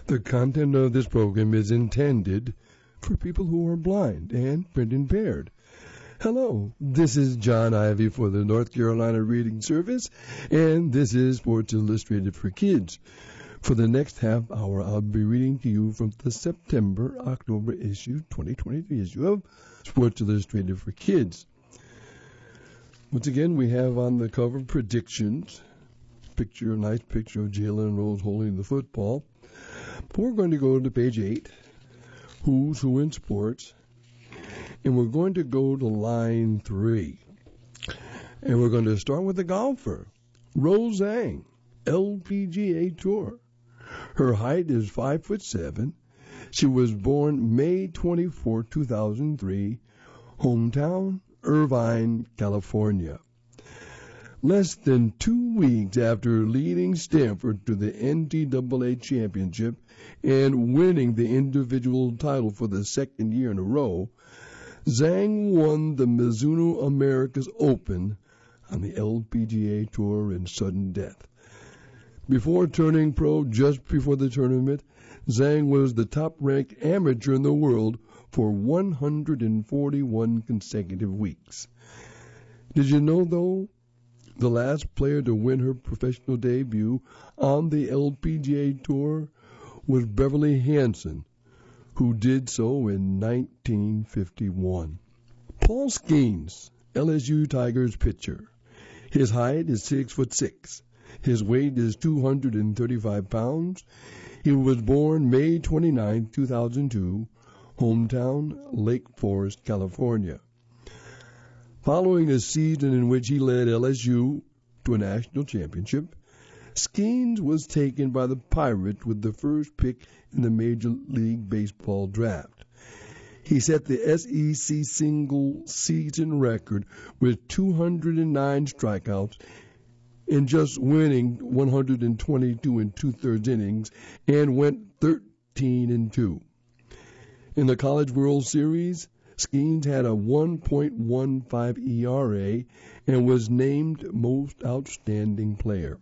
The content of this program is intended for people who are blind and print impaired. Hello, this is John Ivy for the North Carolina Reading Service, and this is Sports Illustrated for Kids. For the next half hour, I'll be reading to you from the September-October issue, 2023 issue of Sports Illustrated for Kids. Once again, we have on the cover predictions. A nice picture of Jalen Rose holding the football. But we're going to go to page 8, Who's Who in Sports, and we're going to go to line 3. And we're going to start with the golfer, Rose Zhang, LPGA Tour. Her height is 5'7". She was born May 24, 2003, hometown, Irvine, California. Less than 2 weeks after leading Stanford to the NCAA championship and winning the individual title for the second year in a row, Zhang won the Mizuno Americas Open on the LPGA Tour in sudden death. Before turning pro, just before the tournament, Zhang was the top-ranked amateur in the world for 141 consecutive weeks. Did you know, though, the last player to win her professional debut on the LPGA Tour was Beverly Hansen, who did so in 1951. Paul Skeens, LSU Tigers pitcher. His height is 6'6". His weight is 235 pounds. He was born May 29, 2002, hometown, Lake Forest, California. Following a season in which he led LSU to a national championship, Skeens was taken by the Pirates with the first pick in the Major League Baseball draft. He set the SEC single-season record with 209 strikeouts in just winning 122 and two-thirds innings and went 13-2. In the College World Series, Skeens had a 1.15 ERA and was named Most Outstanding Player.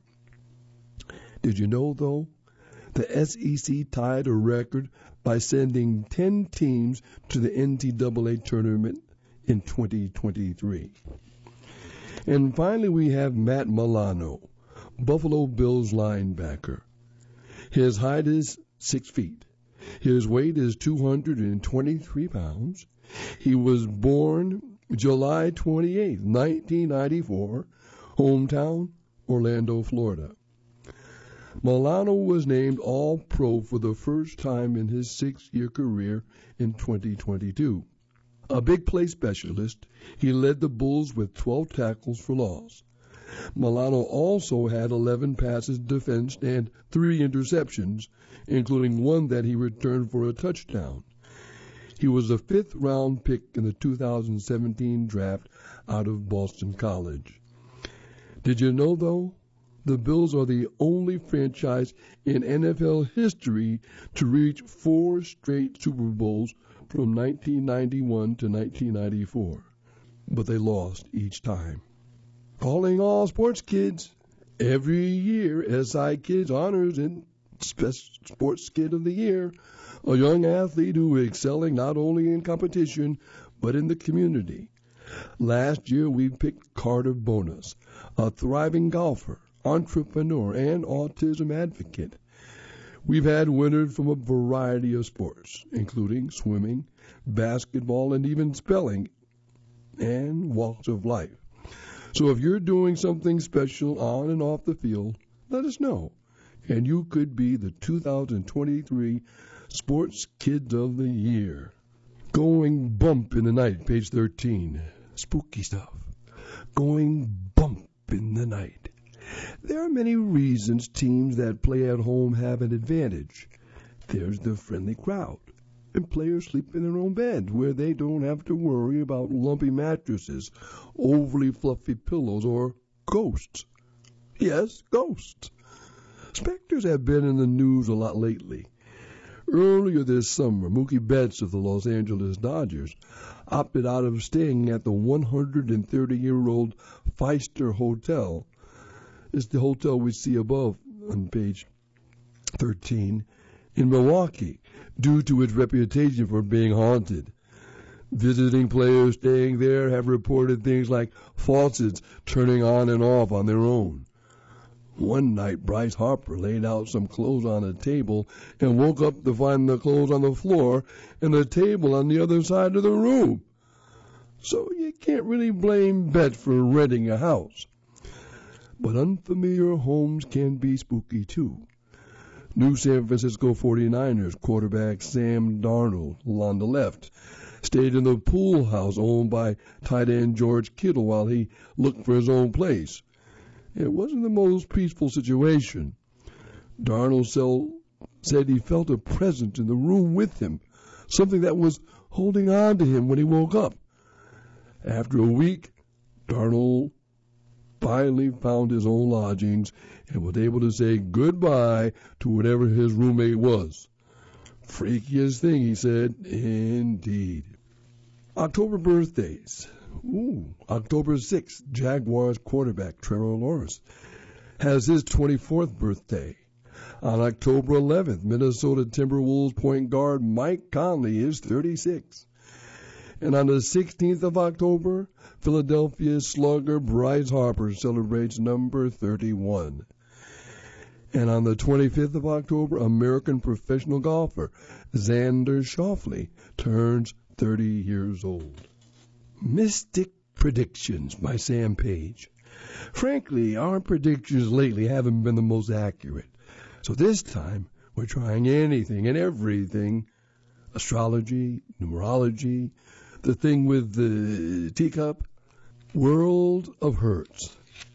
Did you know, though, the SEC tied a record by sending 10 teams to the NCAA tournament in 2023. And finally, we have Matt Milano, Buffalo Bills linebacker. His height is 6 feet. His weight is 223 pounds. He was born July 28, 1994, hometown, Orlando, Florida. Milano was named All-Pro for the first time in his 6-year career in 2022. A big play specialist, he led the Bulls with 12 tackles for loss. Milano also had 11 passes defensed and 3 interceptions, including one that he returned for a touchdown. He was a 5th-round pick in the 2017 draft out of Boston College. Did you know, though, the Bills are the only franchise in NFL history to reach 4 straight Super Bowls from 1991 to 1994, but they lost each time. Calling all sports kids, every year SI Kids honors in Sports Kid of the Year a young athlete who is excelling not only in competition but in the community. Last year we picked Carter Bonus, a thriving golfer, entrepreneur, and autism advocate. We've had winners from a variety of sports, including swimming, basketball, and even spelling, and walks of life. So if you're doing something special on and off the field, let us know, and you could be the 2023 Sports Kids of the Year. Going bump in the night, page 13. Spooky stuff. Going bump in the night. There are many reasons teams that play at home have an advantage. There's the friendly crowd, and players sleep in their own beds where they don't have to worry about lumpy mattresses, overly fluffy pillows, or ghosts. Yes, ghosts. Specters have been in the news a lot lately. Earlier this summer, Mookie Betts of the Los Angeles Dodgers opted out of staying at the 130-year-old Pfister Hotel. It's the hotel we see above on page 13, in Milwaukee due to its reputation for being haunted. Visiting players staying there have reported things like faucets turning on and off on their own. One night, Bryce Harper laid out some clothes on a table and woke up to find the clothes on the floor and the table on the other side of the room. So you can't really blame Betts for renting a house. But unfamiliar homes can be spooky too. New San Francisco 49ers quarterback Sam Darnold, on the left, stayed in the pool house owned by tight end George Kittle while he looked for his own place. It wasn't the most peaceful situation. Darnold said he felt a presence in the room with him, something that was holding on to him when he woke up. After a week, Darnold finally found his own lodgings and was able to say goodbye to whatever his roommate was. Freakiest thing, he said. Indeed. October birthdays. October 6th, Jaguars quarterback Trevor Lawrence has his 24th birthday. On October 11th, Minnesota Timberwolves point guard Mike Conley is 36. And on the 16th of October, Philadelphia slugger Bryce Harper celebrates number 31. And on the 25th of October, American professional golfer Xander Schauffele turns 30 years old. Mystic Predictions by Sam Page. Frankly, our predictions lately haven't been the most accurate. So this time, we're trying anything and everything. Astrology, numerology, the thing with the teacup. World of Hurts.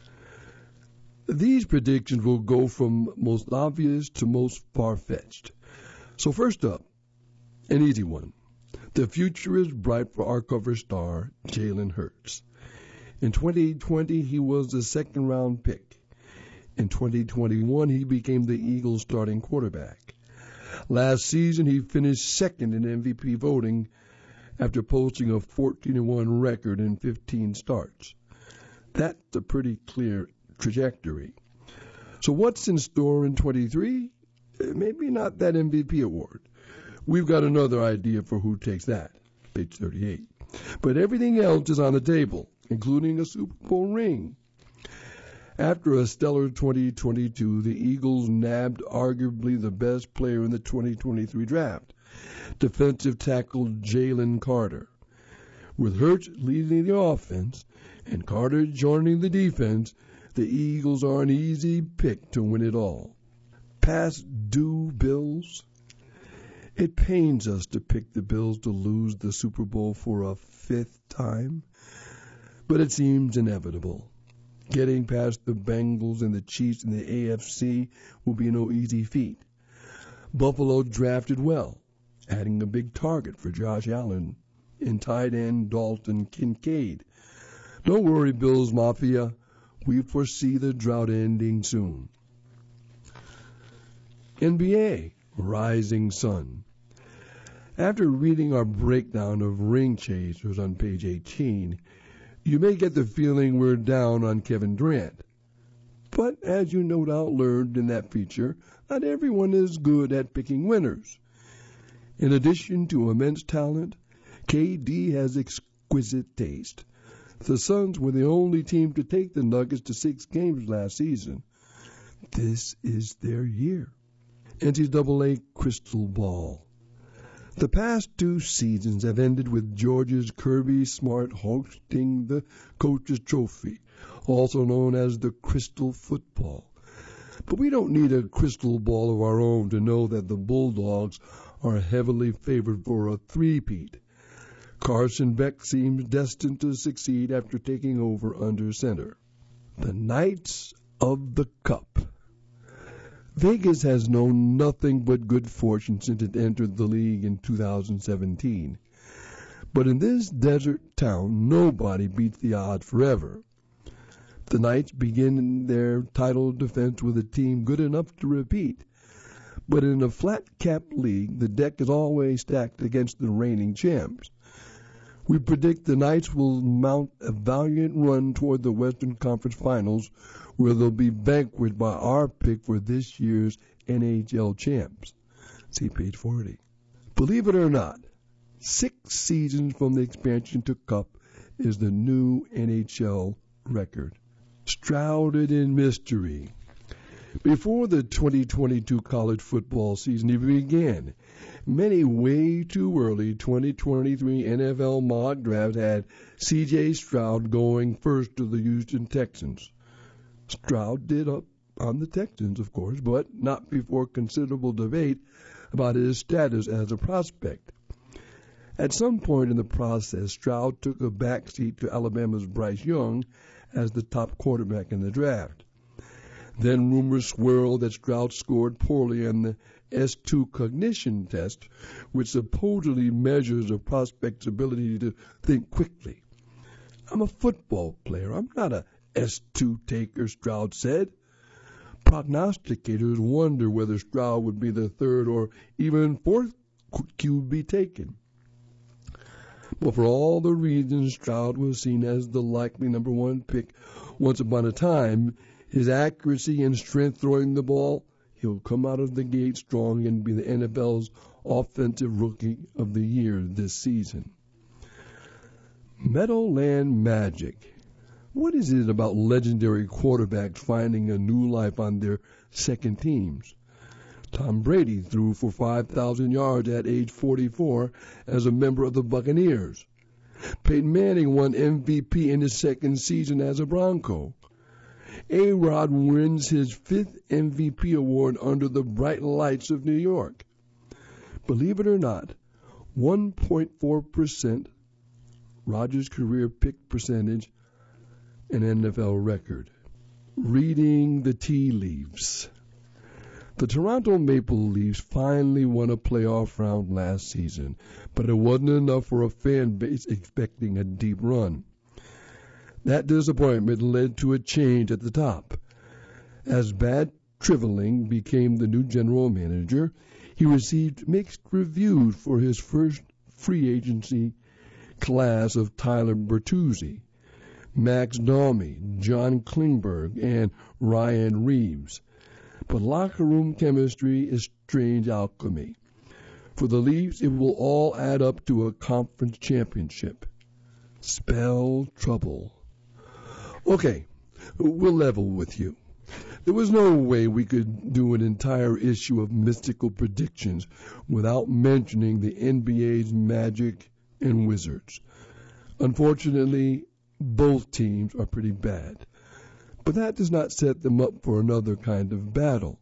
These predictions will go from most obvious to most far-fetched. So first up, an easy one. The future is bright for our cover star, Jalen Hurts. In 2020, he was a second-round pick. In 2021, he became the Eagles' starting quarterback. Last season, he finished second in MVP voting after posting a 14-1 record in 15 starts. That's a pretty clear trajectory. So what's in store in 23? Maybe not that MVP award. We've got another idea for who takes that, page 38. But everything else is on the table, including a Super Bowl ring. After a stellar 2022, the Eagles nabbed arguably the best player in the 2023 draft, defensive tackle Jalen Carter. With Hurts leading the offense and Carter joining the defense, the Eagles are an easy pick to win it all. Past due Bills. It pains us to pick the Bills to lose the Super Bowl for a fifth time, but it seems inevitable. Getting past the Bengals and the Chiefs in the AFC will be no easy feat. Buffalo drafted well, adding a big target for Josh Allen in tight end Dalton Kincaid. Don't worry, Bills Mafia. We foresee the drought ending soon. NBA, Rising Sun. After reading our breakdown of ring chasers on page 18, you may get the feeling we're down on Kevin Durant. But as you no doubt learned in that feature, not everyone is good at picking winners. In addition to immense talent, KD has exquisite taste. The Suns were the only team to take the Nuggets to 6 games last season. This is their year. NCAA Crystal Ball. The past 2 seasons have ended with Georgia's Kirby Smart hosting the Coach's Trophy, also known as the Crystal Football. But we don't need a crystal ball of our own to know that the Bulldogs are heavily favored for a three-peat. Carson Beck seems destined to succeed after taking over under center. The Knights of the Cup. Vegas has known nothing but good fortune since it entered the league in 2017. But in this desert town, nobody beats the odds forever. The Knights begin their title defense with a team good enough to repeat. But in a flat-capped league, the deck is always stacked against the reigning champs. We predict the Knights will mount a valiant run toward the Western Conference Finals, where they'll be vanquished by our pick for this year's NHL champs. See page 40. Believe it or not, 6 seasons from the expansion to Cup is the new NHL record. Shrouded in mystery. Before the 2022 college football season even began, many way too early 2023 NFL mock drafts had C.J. Stroud going first to the Houston Texans. Stroud did up on the Texans, of course, but not before considerable debate about his status as a prospect. At some point in the process, Stroud took a backseat to Alabama's Bryce Young as the top quarterback in the draft. Then rumors swirled that Stroud scored poorly on the S2 cognition test, which supposedly measures a prospect's ability to think quickly. I'm a football player. I'm not a S2 taker, Stroud said. Prognosticators wonder whether Stroud would be the third or even fourth QB taken. But for all the reasons Stroud was seen as the likely number 1 pick once upon a time, his accuracy and strength throwing the ball, he'll come out of the gate strong and be the NFL's Offensive Rookie of the Year this season. Meadowland Magic. What is it about legendary quarterbacks finding a new life on their second teams? Tom Brady threw for 5,000 yards at age 44 as a member of the Buccaneers. Peyton Manning won MVP in his second season as a Bronco. A-Rod wins his 5th MVP award under the bright lights of New York. Believe it or not, 1.4%, Rodgers' career pick percentage, an NFL record. Reading the tea leaves. The Toronto Maple Leafs finally won a playoff round last season, but it wasn't enough for a fan base expecting a deep run. That disappointment led to a change at the top. As Brad Treliving became the new general manager, he received mixed reviews for his first free agency class of Tyler Bertuzzi, Max Domi, John Klingberg, and Ryan Reeves. But locker room chemistry is strange alchemy. For the Leafs, it will all add up to a conference championship. Spell trouble. Okay, we'll level with you. There was no way we could do an entire issue of mystical predictions without mentioning the NBA's Magic and Wizards. Unfortunately, both teams are pretty bad. But that does not set them up for another kind of battle.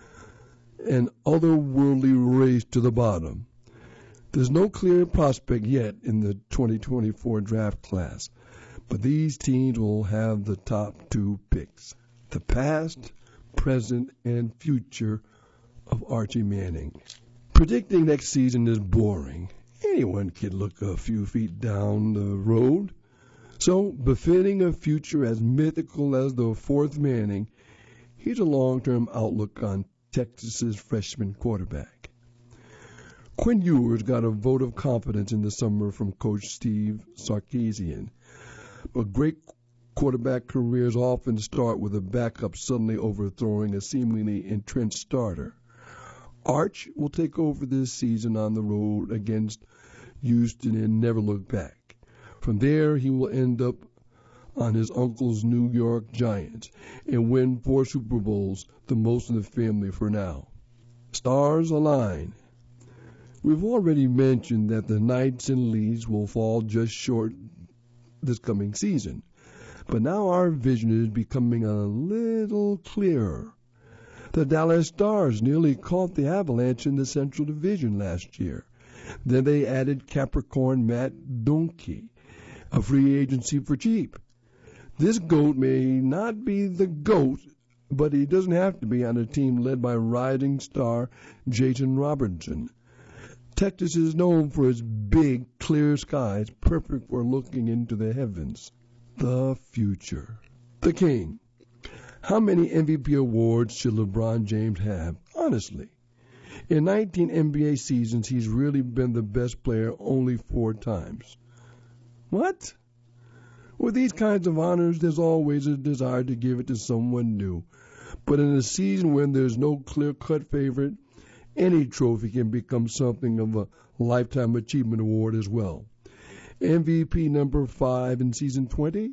An otherworldly race to the bottom. There's no clear prospect yet in the 2024 draft class, but these teams will have the top 2 picks. The past, present, and future of Archie Manning. Predicting next season is boring. Anyone can look a few feet down the road. So, befitting a future as mythical as the 4th Manning, here's a long-term outlook on Texas's freshman quarterback. Quinn Ewers got a vote of confidence in the summer from Coach Steve Sarkisian. But great quarterback careers often start with a backup suddenly overthrowing a seemingly entrenched starter. Arch will take over this season on the road against Houston and never look back. From there, he will end up on his uncle's New York Giants and win 4 Super Bowls, the most in the family for now. Stars align. We've already mentioned that the Knights and Leeds will fall just short this coming season, but now our vision is becoming a little clearer. The Dallas Stars nearly caught the Avalanche in the Central Division last year. Then they added Capricorn Matt Dunkey, a free agency for cheap. This GOAT may not be the GOAT, but he doesn't have to be on a team led by rising star Jason Robertson. Texas is known for its big, clear skies, perfect for looking into the heavens. The future. The King. How many MVP awards should LeBron James have? Honestly. In 19 NBA seasons, he's really been the best player only 4 times. What? With these kinds of honors, there's always a desire to give it to someone new. But in a season when there's no clear-cut favorite, any trophy can become something of a Lifetime Achievement Award as well. MVP number 5 in season 20?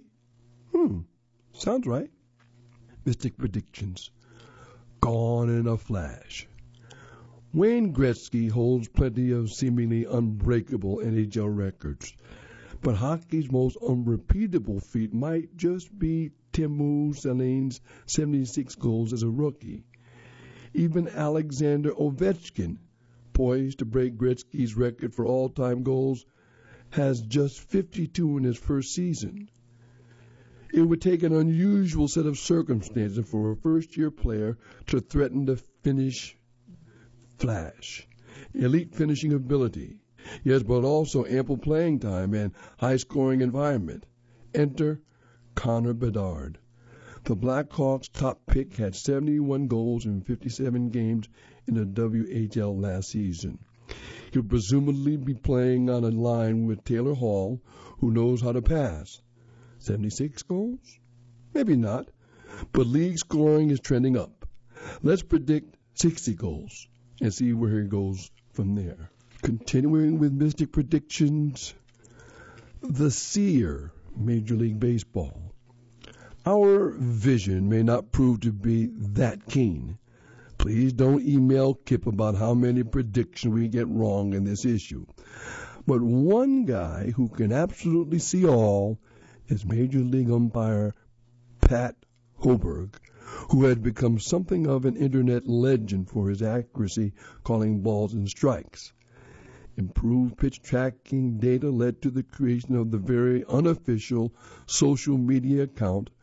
Sounds right. Mystic predictions. Gone in a flash. Wayne Gretzky holds plenty of seemingly unbreakable NHL records, but hockey's most unrepeatable feat might just be Teemu Selanne's 76 goals as a rookie. Even Alexander Ovechkin, poised to break Gretzky's record for all-time goals, has just 52 in his first season. It would take an unusual set of circumstances for a first-year player to threaten to finish flash. Elite finishing ability, yes, but also ample playing time and high-scoring environment. Enter Connor Bedard. The Blackhawks' top pick had 71 goals in 57 games in the WHL last season. He'll presumably be playing on a line with Taylor Hall, who knows how to pass. 76 goals? Maybe not, but league scoring is trending up. Let's predict 60 goals and see where he goes from there. Continuing with Mystic predictions, the Seer, Major League Baseball. Our vision may not prove to be that keen. Please don't email Kip about how many predictions we get wrong in this issue. But one guy who can absolutely see all is Major League umpire Pat Hoberg, who had become something of an internet legend for his accuracy calling balls and strikes. Improved pitch tracking data led to the creation of the very unofficial social media account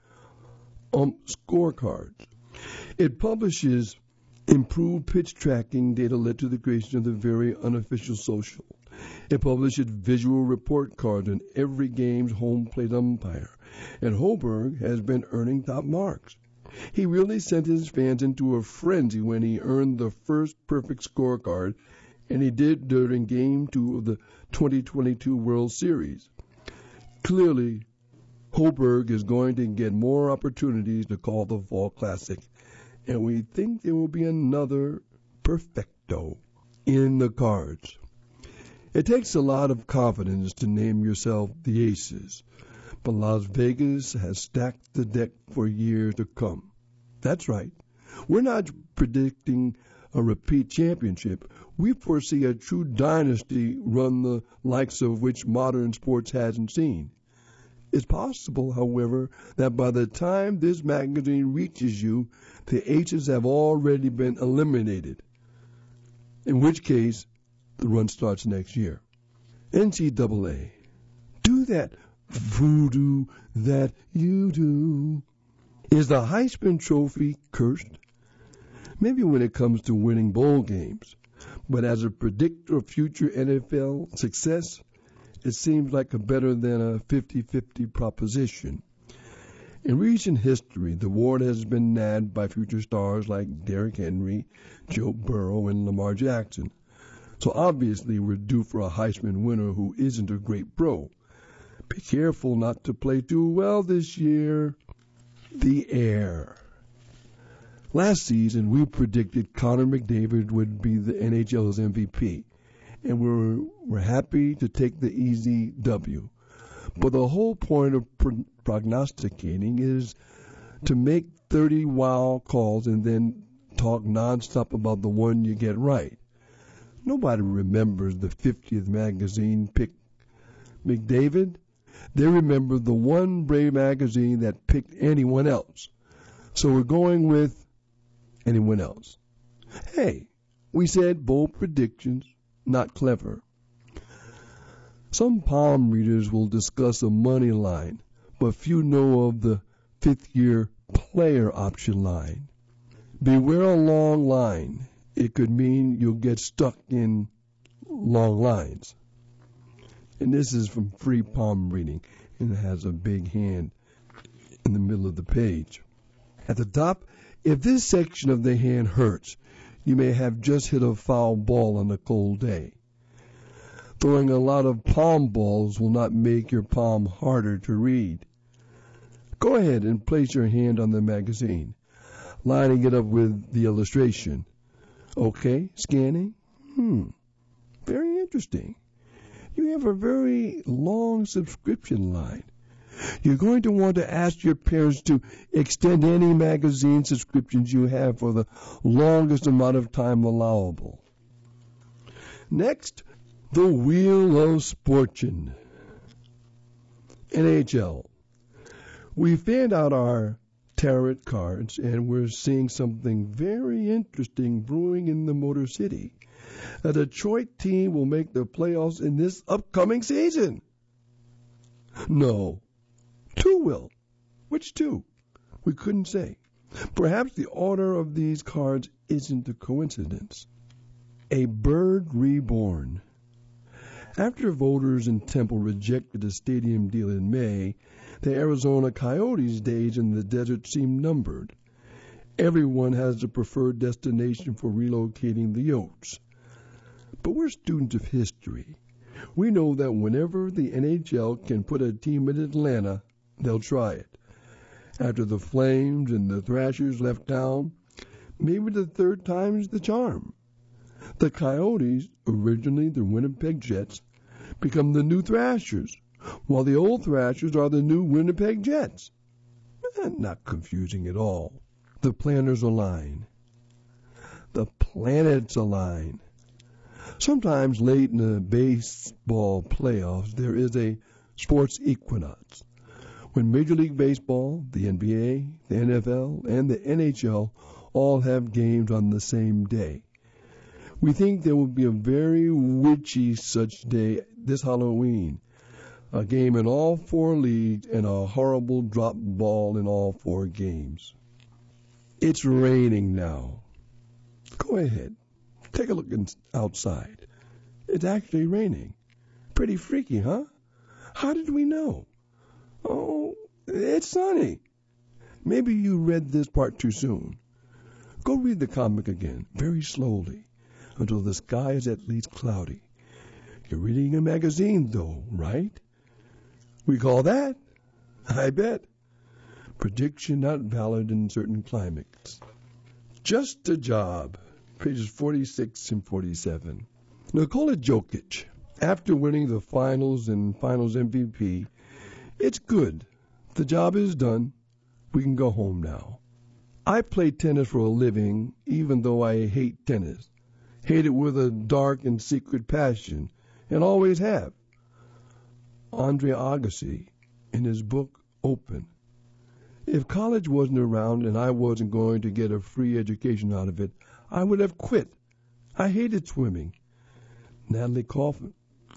Scorecards. It publishes improved pitch tracking data led to the creation of the very unofficial social. It publishes visual report cards on every game's home plate umpire, and Hoberg has been earning top marks. He really sent his fans into a frenzy when he earned the first perfect scorecard, and he did during Game 2 of the 2022 World Series. Clearly, Hoberg is going to get more opportunities to call the Fall Classic, and we think there will be another perfecto in the cards. It takes a lot of confidence to name yourself the Aces, but Las Vegas has stacked the deck for years to come. That's right. We're not predicting a repeat championship. We foresee a true dynasty run the likes of which modern sports hasn't seen. It's possible, however, that by the time this magazine reaches you, the Aces have already been eliminated, in which case the run starts next year. NCAA. Do that voodoo that you do. Is the Heisman Trophy cursed? Maybe when it comes to winning bowl games, but as a predictor of future NFL success, it seems like a better than a 50-50 proposition. In recent history, the award has been nabbed by future stars like Derrick Henry, Joe Burrow, and Lamar Jackson. So obviously we're due for a Heisman winner who isn't a great pro. Be careful not to play too well this year. The Air. Last season, we predicted Connor McDavid would be the NHL's MVP, and we're happy to take the easy W. But the whole point of prognosticating is to make 30 wild calls and then talk nonstop about the one you get right. Nobody remembers the 50th magazine picked McDavid. They remember the one Brave magazine that picked anyone else. So we're going with anyone else. Hey, we said bold predictions, not clever. Some palm readers will discuss a money line, but few know of the fifth-year player option line. Beware a long line. It could mean you'll get stuck in long lines. And this is from Free Palm Reading, and it has a big hand in the middle of the page. At the top, if this section of the hand hurts, you may have just hit a foul ball on a cold day. Throwing a lot of palm balls will not make your palm harder to read. Go ahead and place your hand on the magazine, lining it up with the illustration. Okay, scanning. Very interesting. You have a very long subscription line. You're going to want to ask your parents to extend any magazine subscriptions you have for the longest amount of time allowable. Next, the Wheel of Fortune. NHL. We fanned out our tarot cards, and we're seeing something very interesting brewing in the Motor City. A Detroit team will make the playoffs in this upcoming season. No. Two will. Which two? We couldn't say. Perhaps the order of these cards isn't a coincidence. A bird reborn. After voters in Temple rejected a stadium deal in May, the Arizona Coyotes' days in the desert seem numbered. Everyone has a preferred destination for relocating the Yotes. But we're students of history. We know that whenever the NHL can put a team in Atlanta, they'll try it. After the Flames and the Thrashers left town, maybe the third time's the charm. The Coyotes, originally the Winnipeg Jets, become the new Thrashers, while the old Thrashers are the new Winnipeg Jets. Not confusing at all. The planners align. The planets align. Sometimes late in the baseball playoffs, there is a sports equinox, when Major League Baseball, the NBA, the NFL, and the NHL all have games on the same day. We think there will be a very witchy such day this Halloween, a game in all four leagues and a horrible drop ball in all four games. It's raining now. Go ahead. Take a look outside. It's actually raining. Pretty freaky, huh? How did we know? Oh, it's sunny. Maybe you read this part too soon. Go read the comic again, very slowly, until the sky is at least cloudy. You're reading a magazine, though, right? We call that, I bet, prediction not valid in certain climates. Just a job. Pages 46 and 47. Nikola Jokic, after winning the finals and finals MVP, it's good. The job is done. We can go home now. I play tennis for a living, even though I hate tennis. Hate it with a dark and secret passion, and always have. Andre Agassi, in his book, Open. If college wasn't around and I wasn't going to get a free education out of it, I would have quit. I hated swimming. Natalie Coughlin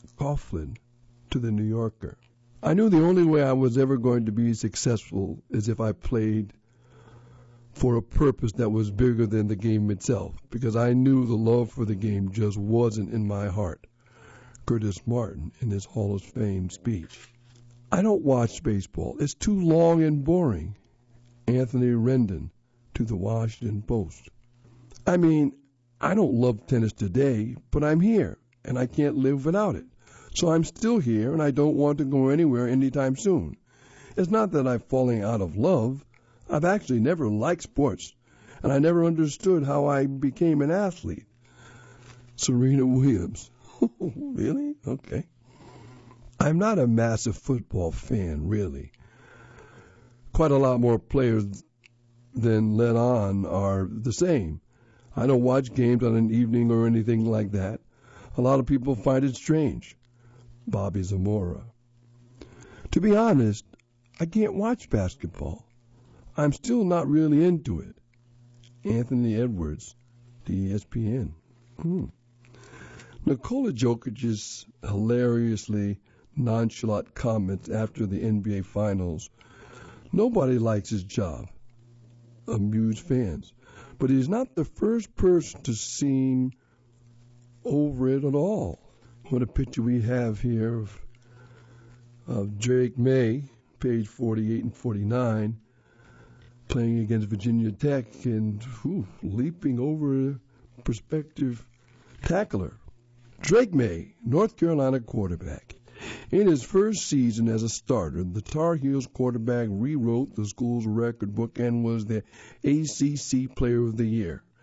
to the New Yorker. I knew the only way I was ever going to be successful is if I played for a purpose that was bigger than the game itself, because I knew the love for the game just wasn't in my heart. Curtis Martin in his Hall of Fame speech. I don't watch baseball. It's too long and boring. Anthony Rendon to the Washington Post. I mean, I don't love tennis today, but I'm here, and I can't live without it. So I'm still here, and I don't want to go anywhere anytime soon. It's not that I'm falling out of love. I've actually never liked sports, and I never understood how I became an athlete. Serena Williams. Really? Okay. I'm not a massive football fan, really. Quite a lot more players than let on are the same. I don't watch games on an evening or anything like that. A lot of people find it strange. Bobby Zamora. To be honest, I can't watch basketball. I'm still not really into it. Anthony Edwards, ESPN. Nikola Jokic's hilariously nonchalant comments after the NBA Finals. Nobody likes his job. Amused fans. But he's not the first person to seem over it at all. What a picture we have here of Drake May, page 48 and 49, playing against Virginia Tech and leaping over a prospective tackler. Drake May, North Carolina quarterback. In his first season as a starter, the Tar Heels quarterback rewrote the school's record book and was the ACC Player of the Year.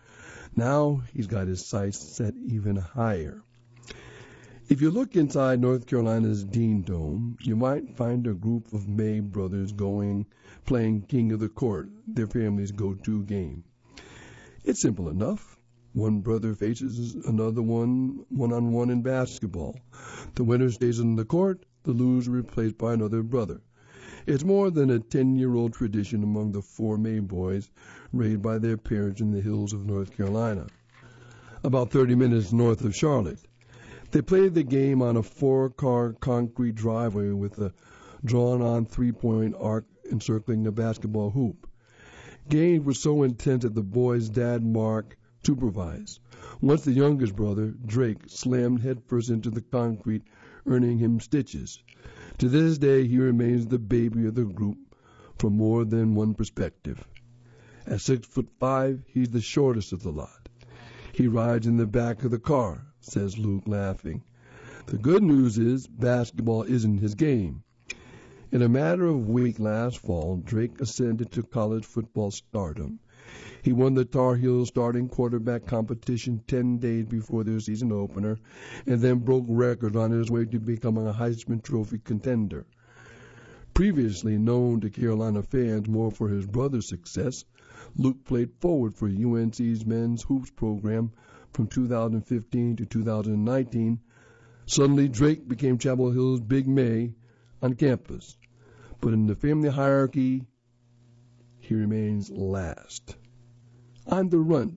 Now he's got his sights set even higher. If you look inside North Carolina's Dean Dome, you might find a group of May brothers playing King of the Court, their family's go-to game. It's simple enough. One brother faces another one-on-one in basketball. The winner stays on the court, the loser replaced by another brother. It's more than a 10-year-old tradition among the four May boys raised by their parents in the hills of North Carolina, about 30 minutes north of Charlotte. They played the game on a 4-car concrete driveway with a drawn-on three-point arc encircling a basketball hoop. Games were so intense that the boys' dad, Mark, supervised. Once the youngest brother, Drake, slammed headfirst into the concrete, earning him stitches. To this day, he remains the baby of the group from more than one perspective. At 6'5", he's the shortest of the lot. He rides in the back of the car, says Luke, laughing. The good news is basketball isn't his game. In a matter of weeks last fall, Drake ascended to college football stardom. He won the Tar Heels starting quarterback competition 10 days before their season opener and then broke records on his way to becoming a Heisman Trophy contender. Previously known to Carolina fans more for his brother's success, Luke played forward for UNC's men's hoops program from 2015 to 2019. Suddenly, Drake became Chapel Hill's Big May on campus. But in the family hierarchy, he remains last. I'm the runt,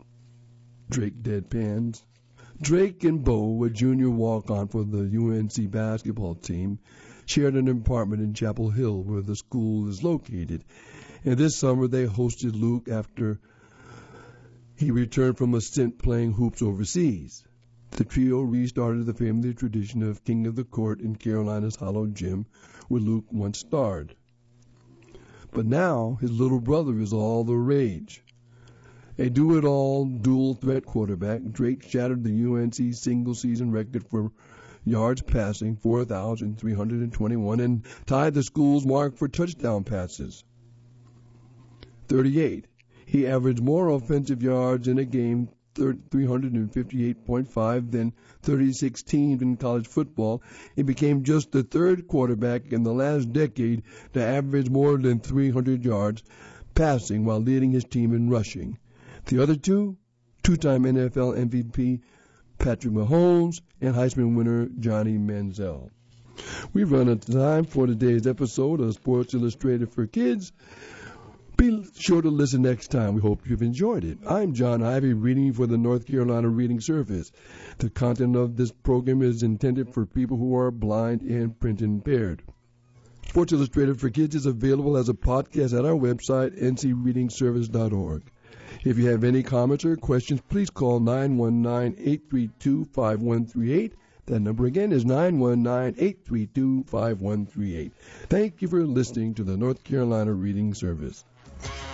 Drake deadpans. Drake and Bo, a junior walk-on for the UNC basketball team, shared an apartment in Chapel Hill where the school is located. And this summer they hosted Luke after he returned from a stint playing hoops overseas. The trio restarted the family tradition of King of the Court in Carolina's Hollow Gym, where Luke once starred. But now his little brother is all the rage. A do-it-all, dual-threat quarterback, Drake shattered the UNC single-season record for yards passing, 4,321, and tied the school's mark for touchdown passes, 38. He averaged more offensive yards in a game, 358.5, than 36 teams in college football. He became just the third quarterback in the last decade to average more than 300 yards passing while leading his team in rushing. The other two-time NFL MVP Patrick Mahomes and Heisman winner Johnny Manziel. We've run out of time for today's episode of Sports Illustrated for Kids. Be sure to listen next time. We hope you've enjoyed it. I'm John Ivy, reading for the North Carolina Reading Service. The content of this program is intended for people who are blind and print impaired. Sports Illustrated for Kids is available as a podcast at our website, ncreadingservice.org. If you have any comments or questions, please call 919-832-5138. That number again is 919-832-5138. Thank you for listening to the North Carolina Reading Service.